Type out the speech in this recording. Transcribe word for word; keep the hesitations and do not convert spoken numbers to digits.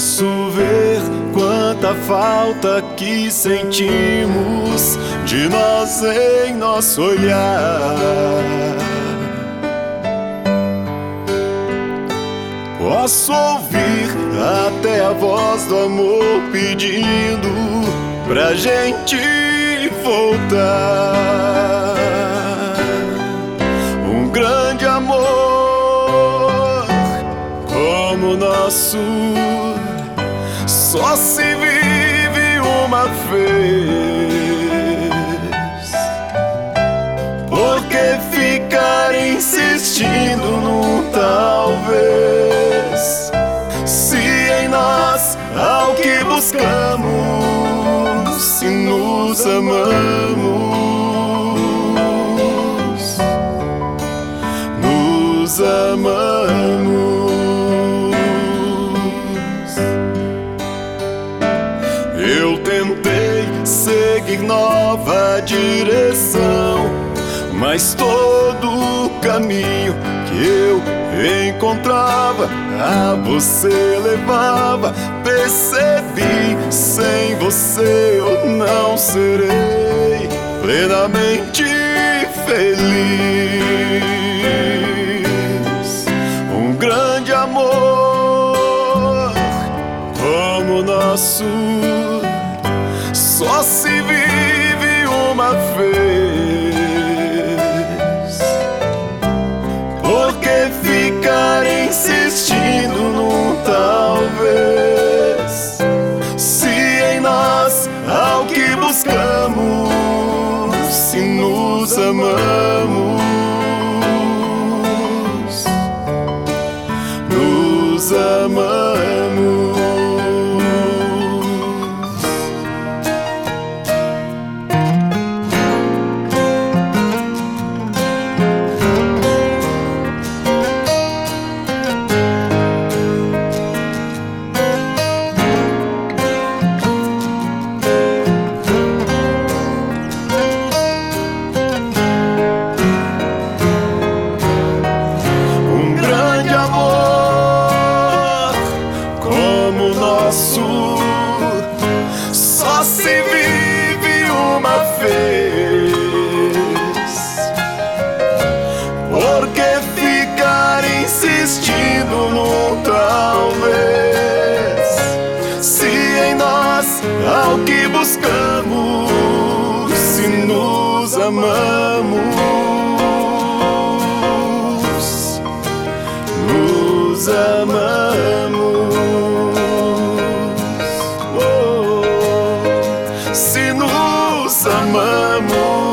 Posso ver quanta falta que sentimos de nós em nosso olhar. Posso ouvir até a voz do amor pedindo pra gente voltar. Um grande amor como o nosso só se vive uma vez. Por que ficar insistindo num talvez, se em nós há o que buscamos, se nos amamos, nos amamos. Eu tentei seguir nova direção, mas todo o caminho que eu encontrava a você levava. Percebi, sem você eu não serei plenamente feliz. Um grande amor como o nosso só se vive uma vez. Por que ficar insistindo num talvez, se em nós há o que buscamos, se nos amamos, nos amamos. Só se vive uma vez. Por que ficar insistindo no talvez, se em nós há o que buscamos, se nos amamos, nos amamos. Se nos amamos.